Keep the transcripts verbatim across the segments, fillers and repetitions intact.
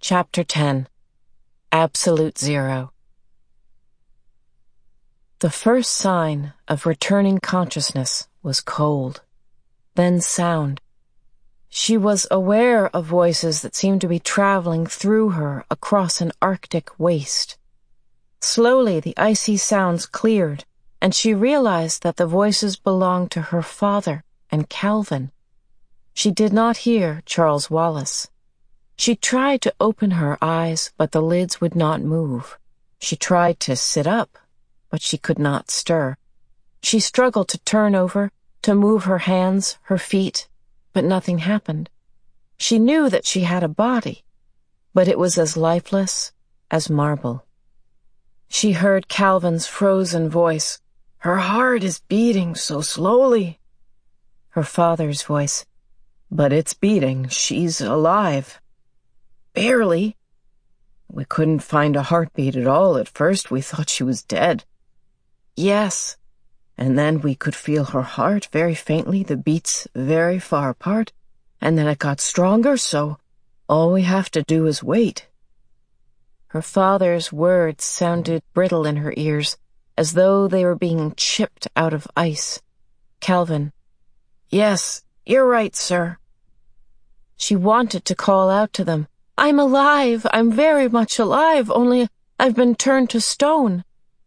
Chapter ten. Absolute Zero. The first sign of returning consciousness was cold, then sound. She was aware of voices that seemed to be traveling through her across an Arctic waste. Slowly the icy sounds cleared, and she realized that the voices belonged to her father and Calvin. She did not hear Charles Wallace. She tried to open her eyes, but the lids would not move. She tried to sit up, but she could not stir. She struggled to turn over, to move her hands, her feet, but nothing happened. She knew that she had a body, but it was as lifeless as marble. She heard Calvin's frozen voice. "Her heart is beating so slowly." Her father's voice. "But it's beating. She's alive." "Barely. We couldn't find a heartbeat at all at first. We thought she was dead." "Yes." "And then we could feel her heart very faintly, the beats very far apart, and then it got stronger, so all we have to do is wait." Her father's words sounded brittle in her ears, as though they were being chipped out of ice. Calvin. "Yes, you're right, sir." She wanted to call out to them, "I'm alive, I'm very much alive, only I've been turned to stone."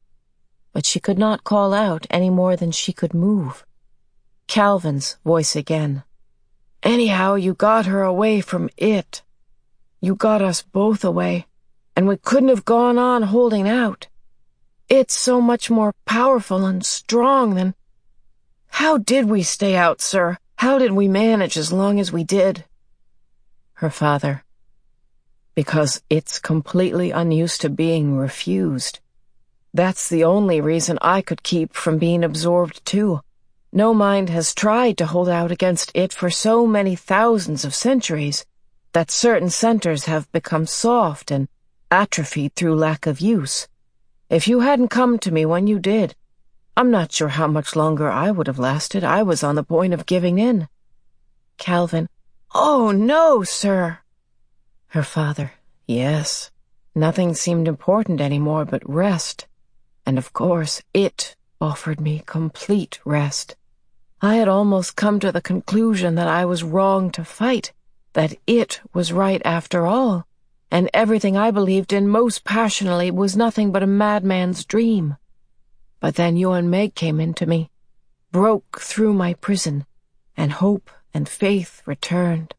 But she could not call out any more than she could move. Calvin's voice again. "Anyhow, you got her away from it. You got us both away, and we couldn't have gone on holding out. It's so much more powerful and strong than... How did we stay out, sir? How did we manage as long as we did?" Her father. "Because it's completely unused to being refused. That's the only reason I could keep from being absorbed too. No mind has tried to hold out against it for so many thousands of centuries that certain centers have become soft and atrophied through lack of use. If you hadn't come to me when you did, I'm not sure how much longer I would have lasted. I was on the point of giving in." Calvin. "Oh, no, sir." Her father. "Yes, nothing seemed important anymore but rest. And of course, it offered me complete rest. I had almost come to the conclusion that I was wrong to fight, that it was right after all, and everything I believed in most passionately was nothing but a madman's dream. But then you and Meg came into me, broke through my prison, and hope and faith returned."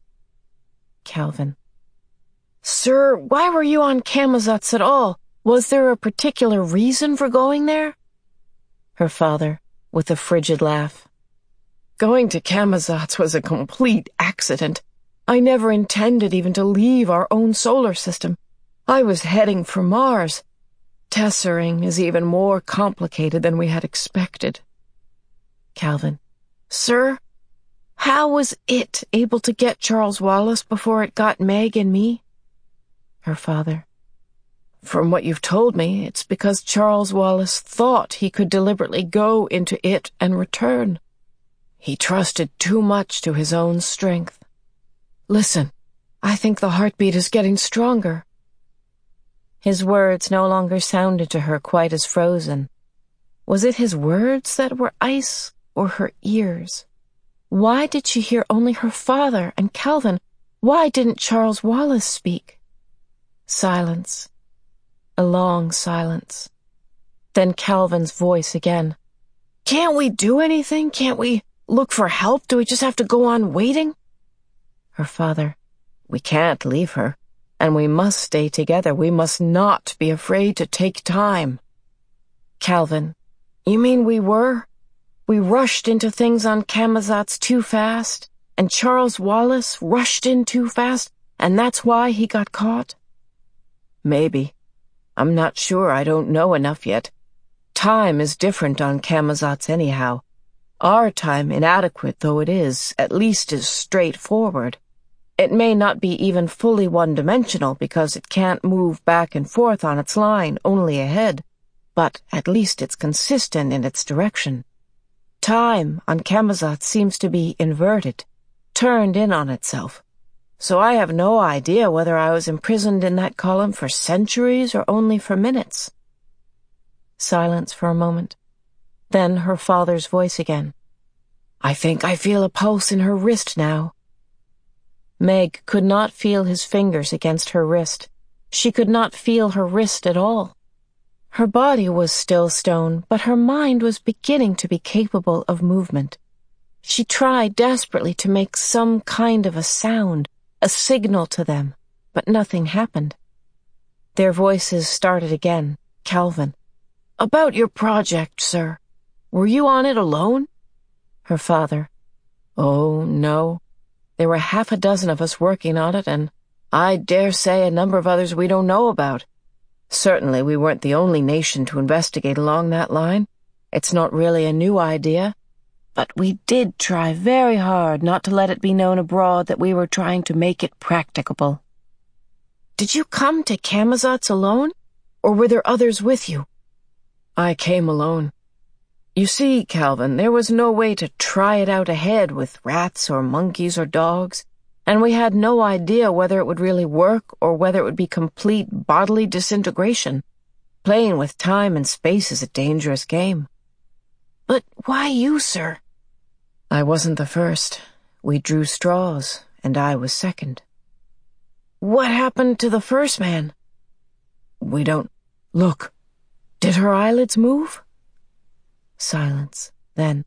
Calvin. "Sir, why were you on Camazotz at all? Was there a particular reason for going there?" Her father, with a frigid laugh. "Going to Camazotz was a complete accident. I never intended even to leave our own solar system. I was heading for Mars. Tessering is even more complicated than we had expected." Calvin. "Sir, how was it able to get Charles Wallace before it got Meg and me?" Her father. "From what you've told me, it's because Charles Wallace thought he could deliberately go into it and return. He trusted too much to his own strength. Listen, I think the heartbeat is getting stronger." His words no longer sounded to her quite as frozen. Was it his words that were ice, or her ears? Why did she hear only her father and Calvin? Why didn't Charles Wallace speak? Silence. A long silence. Then Calvin's voice again. "Can't we do anything? Can't we look for help? Do we just have to go on waiting?" Her father. "We can't leave her, and we must stay together. We must not be afraid to take time." Calvin. "You mean we were? We rushed into things on Camazotz too fast, and Charles Wallace rushed in too fast, and that's why he got caught?" "Maybe. I'm not sure. I don't know enough yet. Time is different on Camazotz anyhow. Our time, inadequate though it is, at least is straightforward. It may not be even fully one-dimensional because it can't move back and forth on its line, only ahead, but at least it's consistent in its direction. Time on Camazotz seems to be inverted, turned in on itself. so I have no idea whether I was imprisoned in that column for centuries or only for minutes." Silence for a moment. Then her father's voice again. "I think I feel a pulse in her wrist now." Meg could not feel his fingers against her wrist. She could not feel her wrist at all. Her body was still stone, but her mind was beginning to be capable of movement. She tried desperately to make some kind of a sound, a signal to them, but nothing happened. Their voices started again. Calvin. "About your project, sir. Were you on it alone?" Her father. "Oh, no. There were half a dozen of us working on it, and I dare say a number of others we don't know about. Certainly we weren't the only nation to investigate along that line. It's not really a new idea. But we did try very hard not to let it be known abroad that we were trying to make it practicable." "Did you come to Camazotz alone, or were there others with you?" "I came alone. You see, Calvin, there was no way to try it out ahead with rats or monkeys or dogs, and we had no idea whether it would really work or whether it would be complete bodily disintegration. Playing with time and space is a dangerous game." "But why you, sir?" "I wasn't the first. We drew straws, and I was second." "What happened to the first man?" "We don't... Look. Did her eyelids move?" Silence. Then,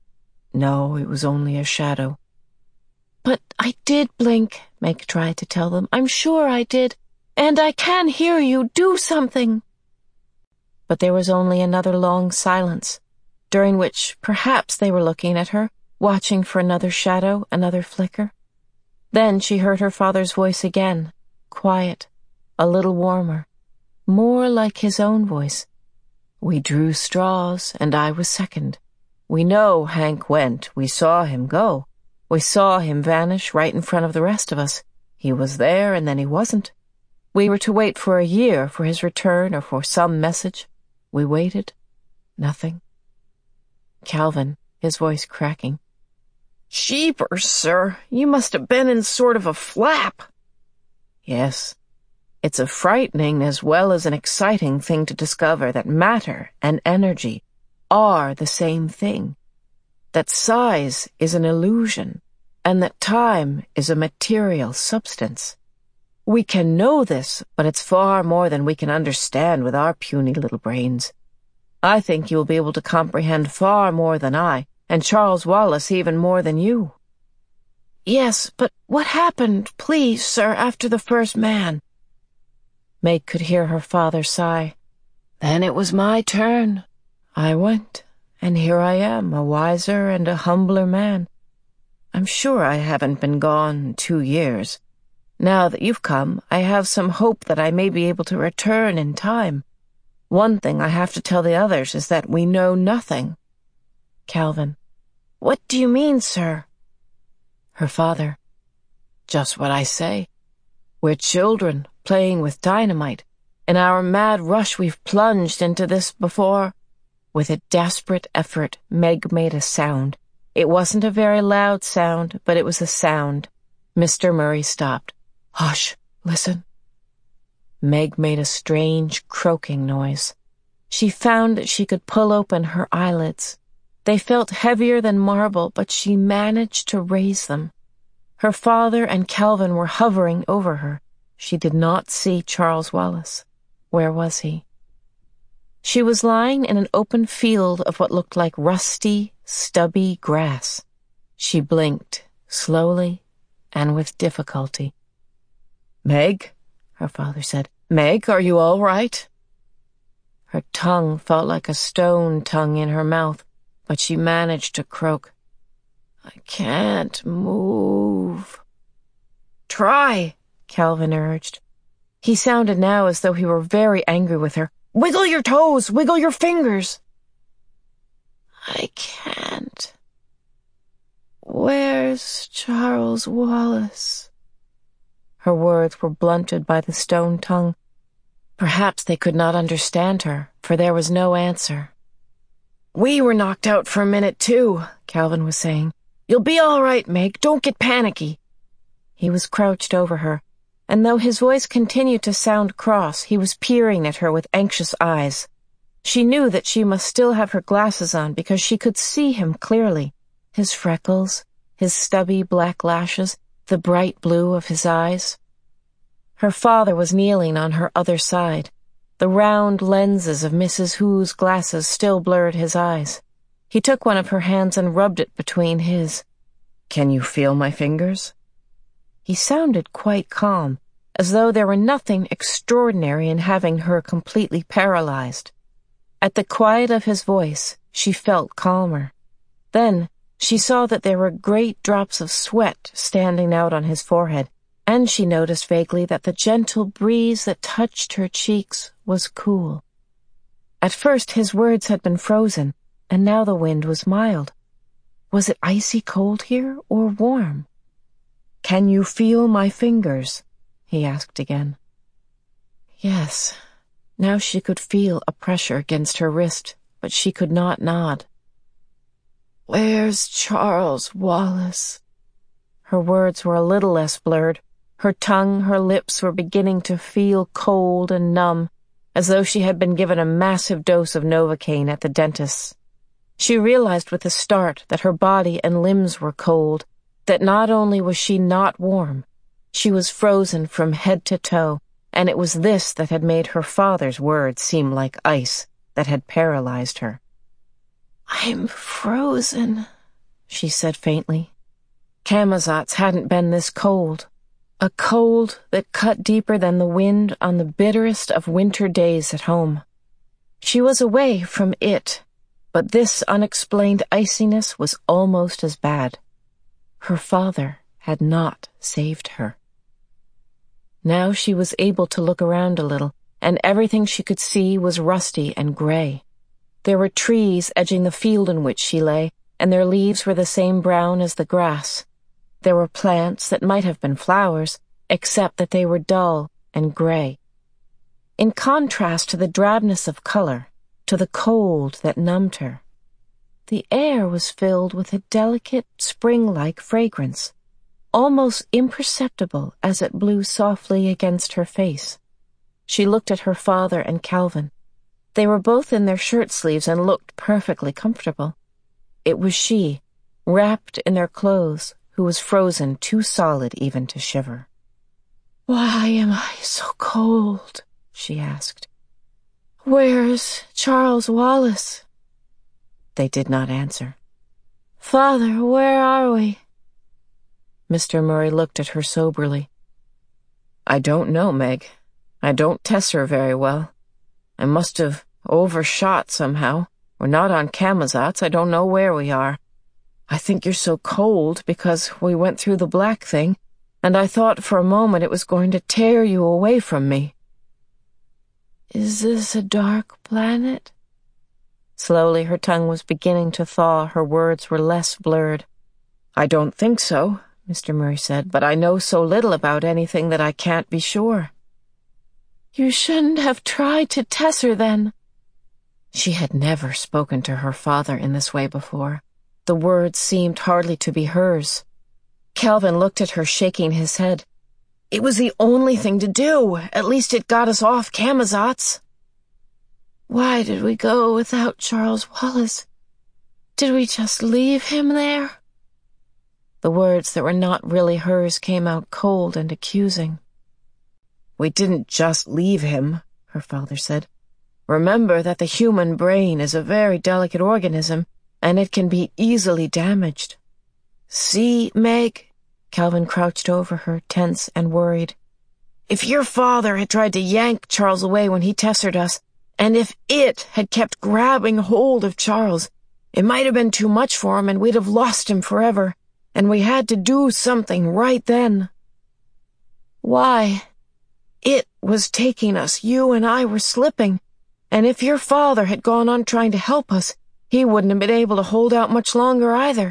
"No, it was only a shadow." "But I did blink," Meg tried to tell them. "I'm sure I did. And I can hear you. Do something." But there was only another long silence, during which perhaps they were looking at her, watching for another shadow, another flicker. Then she heard her father's voice again, quiet, a little warmer, more like his own voice. "We drew straws, and I was second. We know Hank went. We saw him go. We saw him vanish right in front of the rest of us. He was there, and then he wasn't. We were to wait for a year for his return or for some message. We waited. Nothing." Calvin, his voice cracking. "Jeepers, sir, you must have been in sort of a flap." "Yes. It's a frightening as well as an exciting thing to discover that matter and energy are the same thing, that size is an illusion, and that time is a material substance. We can know this, but it's far more than we can understand with our puny little brains. I think you will be able to comprehend far more than I, and Charles Wallace even more than you." "Yes, but what happened, please, sir, after the first man?" Meg could hear her father sigh. "Then it was my turn. I went, and here I am, a wiser and a humbler man. I'm sure I haven't been gone two years. Now that you've come, I have some hope that I may be able to return in time. One thing I have to tell the others is that we know nothing." Calvin. "What do you mean, sir?" Her father. "Just what I say. We're children playing with dynamite. In our mad rush we've plunged into this before." With a desperate effort, Meg made a sound. It wasn't a very loud sound, but it was a sound. Mister Murray stopped. "Hush, listen." Meg made a strange croaking noise. She found that she could pull open her eyelids. They felt heavier than marble, but she managed to raise them. Her father and Calvin were hovering over her. She did not see Charles Wallace. Where was he? She was lying in an open field of what looked like rusty, stubby grass. She blinked, slowly and with difficulty. "Meg?" her father said. "Meg, are you all right?" Her tongue felt like a stone tongue in her mouth, but she managed to croak. "I can't move." "Try," Calvin urged. He sounded now as though he were very angry with her. "Wiggle your toes! Wiggle your fingers!" "I can't. Where's Charles Wallace?" Her words were blunted by the stone tongue. Perhaps they could not understand her, for there was no answer. "We were knocked out for a minute, too," Calvin was saying. "You'll be all right, Meg. Don't get panicky." He was crouched over her, and though his voice continued to sound cross, he was peering at her with anxious eyes. She knew that she must still have her glasses on because she could see him clearly, his freckles, his stubby black lashes, the bright blue of his eyes. Her father was kneeling on her other side. The round lenses of Missus Hu's glasses still blurred his eyes. He took one of her hands and rubbed it between his. "Can you feel my fingers?" He sounded quite calm, as though there were nothing extraordinary in having her completely paralyzed. At the quiet of his voice, she felt calmer. Then she saw that there were great drops of sweat standing out on his forehead, and she noticed vaguely that the gentle breeze that touched her cheeks was cool. At first his words had been frozen, and now the wind was mild. Was it icy cold here or warm? "Can you feel my fingers?" he asked again. Yes. Now she could feel a pressure against her wrist, but she could not nod. "Where's Charles Wallace?" Her words were a little less blurred. Her tongue, her lips were beginning to feel cold and numb, as though she had been given a massive dose of Novocaine at the dentist's. She realized with a start that her body and limbs were cold, that not only was she not warm, she was frozen from head to toe, and it was this that had made her father's words seem like ice, that had paralyzed her. "I'm frozen," she said faintly. Camazotz hadn't been this cold. A cold that cut deeper than the wind on the bitterest of winter days at home. She was away from it, but this unexplained iciness was almost as bad. Her father had not saved her. Now she was able to look around a little, and everything she could see was rusty and gray. There were trees edging the field in which she lay, and their leaves were the same brown as the grass. There were plants that might have been flowers, except that they were dull and gray. In contrast to the drabness of color, to the cold that numbed her, the air was filled with a delicate, spring-like fragrance, almost imperceptible as it blew softly against her face. She looked at her father and Calvin. They were both in their shirt sleeves and looked perfectly comfortable. It was she, wrapped in their clothes, who was frozen too solid even to shiver. "Why am I so cold?" she asked. "Where's Charles Wallace?" They did not answer. "Father, where are we?" Mister Murray looked at her soberly. "I don't know, Meg. I don't test her very well. I must have overshot somehow. We're not on Camazotz. I don't know where we are. I think you're so cold because we went through the black thing, and I thought for a moment it was going to tear you away from me." "Is this a dark planet?" Slowly her tongue was beginning to thaw, her words were less blurred. "I don't think so," Mister Murray said, "but I know so little about anything that I can't be sure." "You shouldn't have tried to test her then." She had never spoken to her father in this way before. The words seemed hardly to be hers. Calvin looked at her, shaking his head. "It was the only thing to do. At least it got us off Camazotz." "Why did we go without Charles Wallace? Did we just leave him there?" The words that were not really hers came out cold and accusing. "We didn't just leave him," her father said. "Remember that the human brain is a very delicate organism, and it can be easily damaged. See, Meg?" Calvin crouched over her, tense and worried. "If your father had tried to yank Charles away when he tested us, and if it had kept grabbing hold of Charles, it might have been too much for him and we'd have lost him forever, and we had to do something right then." "Why?" "It was taking us. You and I were slipping, and if your father had gone on trying to help us, he wouldn't have been able to hold out much longer either."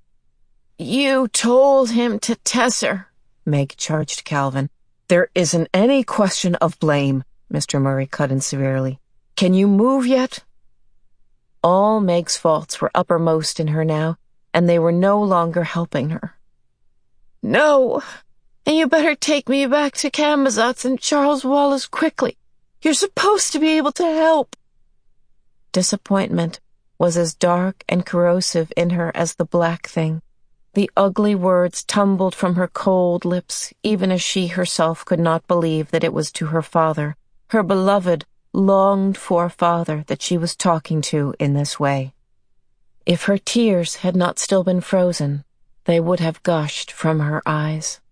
"You told him to tesser," Meg charged Calvin. "There isn't any question of blame," Mister Murray cut in severely. "Can you move yet?" All Meg's faults were uppermost in her now, and they were no longer helping her. "No, And you better take me back to Camazotz and Charles Wallace quickly. You're supposed to be able to help." Disappointment was as dark and corrosive in her as the black thing. The ugly words tumbled from her cold lips, even as she herself could not believe that it was to her father, her beloved, longed-for father, that she was talking to in this way. If her tears had not still been frozen, they would have gushed from her eyes.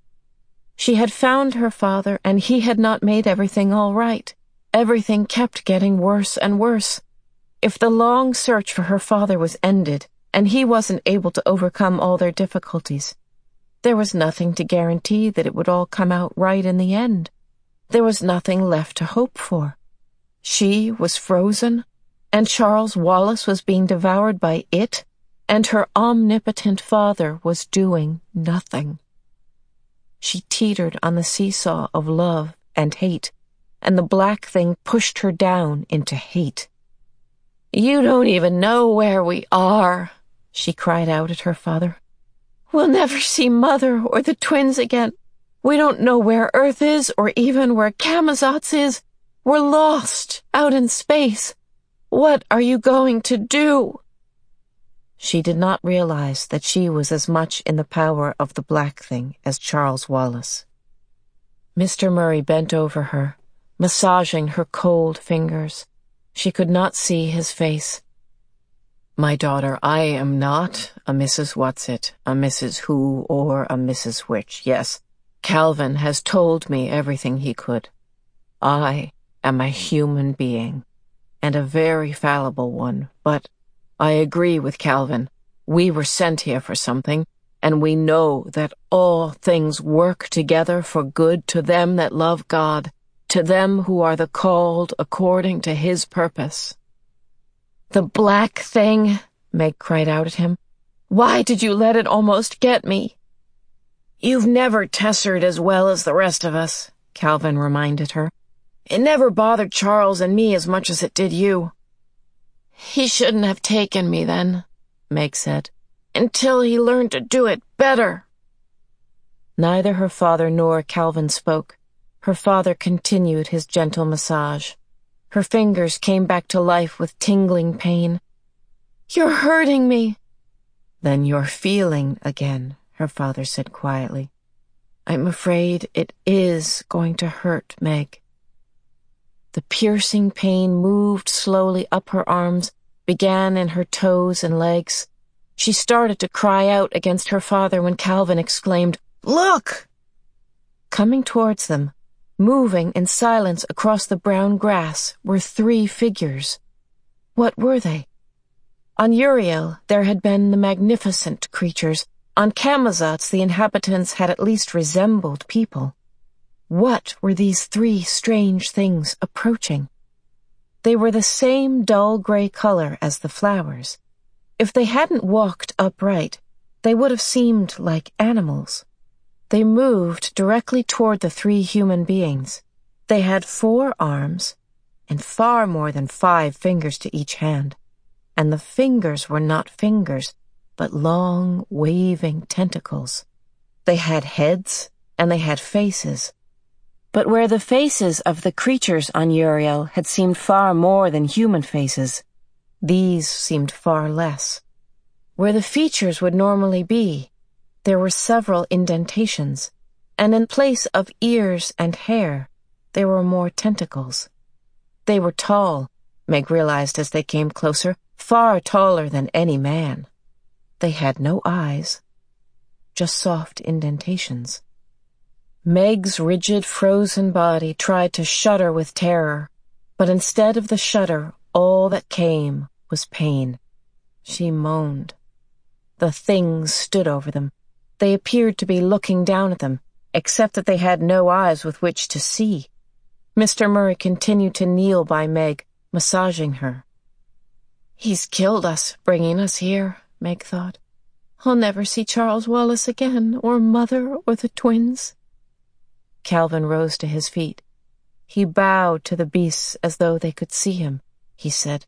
She had found her father, and he had not made everything all right. Everything kept getting worse and worse. If the long search for her father was ended, and he wasn't able to overcome all their difficulties, there was nothing to guarantee that it would all come out right in the end. There was nothing left to hope for. She was frozen, and Charles Wallace was being devoured by it, and her omnipotent father was doing nothing. She teetered on the seesaw of love and hate, and the black thing pushed her down into hate. "You don't even know where we are," she cried out at her father. "We'll never see Mother or the twins again. We don't know where Earth is or even where Camazotz is. We're lost out in space. What are you going to do?" She did not realize that she was as much in the power of the black thing as Charles Wallace. Mister Murray bent over her, massaging her cold fingers. She could not see his face. "My daughter, I am not a Missus Whatsit, a Missus Who, or a Missus Which. Yes, Calvin has told me everything he could. I am a human being, and a very fallible one, but I agree with Calvin. We were sent here for something, and we know that all things work together for good to them that love God, to them who are the called according to his purpose." "The black thing," Meg cried out at him. "Why did you let it almost get me?" "You've never tessered as well as the rest of us," Calvin reminded her. "It never bothered Charles and me as much as it did you." "He shouldn't have taken me then," Meg said, "until he learned to do it better." Neither her father nor Calvin spoke. Her father continued his gentle massage. Her fingers came back to life with tingling pain. "You're hurting me." "Then you're feeling again," her father said quietly. "I'm afraid it is going to hurt, Meg." The piercing pain moved slowly up her arms, began in her toes and legs. She started to cry out against her father when Calvin exclaimed, "Look!" Coming towards them, moving in silence across the brown grass, were three figures. What were they? On Uriel there had been the magnificent creatures. On Camazotz the inhabitants had at least resembled people. What were these three strange things approaching? They were the same dull gray color as the flowers. If they hadn't walked upright, they would have seemed like animals. They moved directly toward the three human beings. They had four arms, and far more than five fingers to each hand. And the fingers were not fingers, but long, waving tentacles. They had heads, and they had faces. But where the faces of the creatures on Uriel had seemed far more than human faces, these seemed far less. Where the features would normally be, there were several indentations, and in place of ears and hair, there were more tentacles. They were tall, Meg realized as they came closer, far taller than any man. They had no eyes, just soft indentations. Meg's rigid, frozen body tried to shudder with terror, but instead of the shudder, all that came was pain. She moaned. The things stood over them. They appeared to be looking down at them, except that they had no eyes with which to see. Mister Murray continued to kneel by Meg, massaging her. "He's killed us, bringing us here," Meg thought. "I'll never see Charles Wallace again, or Mother, or the twins." Calvin rose to his feet. He bowed to the beasts as though they could see him. He said,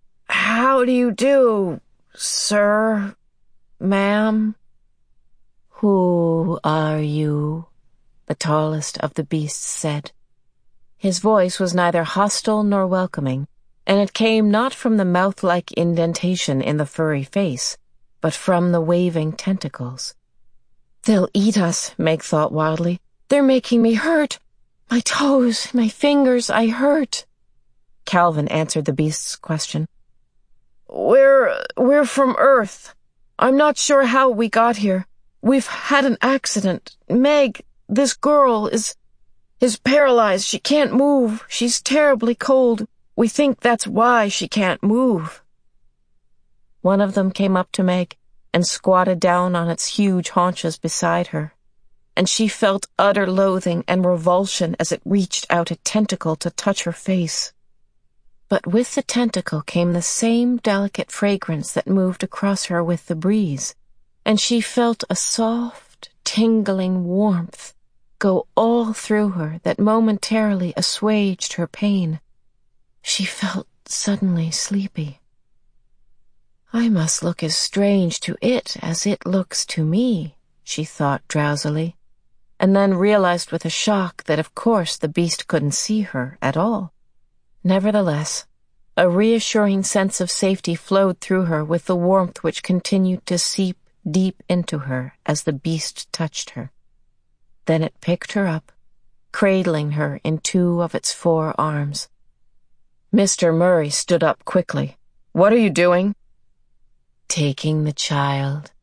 "How do you do, sir, ma'am?" "Who are you?" the tallest of the beasts said. His voice was neither hostile nor welcoming, and it came not from the mouth-like indentation in the furry face, but from the waving tentacles. "They'll eat us," Meg thought wildly. "They're making me hurt. My toes, my fingers, I hurt." Calvin answered the beast's question. We're, we're from Earth. I'm not sure how we got here. We've had an accident. Meg, this girl, is, is paralyzed. She can't move. She's terribly cold. We think that's why she can't move." One of them came up to Meg and squatted down on its huge haunches beside her, and she felt utter loathing and revulsion as it reached out a tentacle to touch her face. But with the tentacle came the same delicate fragrance that moved across her with the breeze, and she felt a soft, tingling warmth go all through her that momentarily assuaged her pain. She felt suddenly sleepy. "I must look as strange to it as it looks to me," she thought drowsily, and then realized with a shock that of course the beast couldn't see her at all. Nevertheless, a reassuring sense of safety flowed through her with the warmth which continued to seep deep into her as the beast touched her. Then it picked her up, cradling her in two of its four arms. Mister Murray stood up quickly. "What are you doing?" "Taking the child,"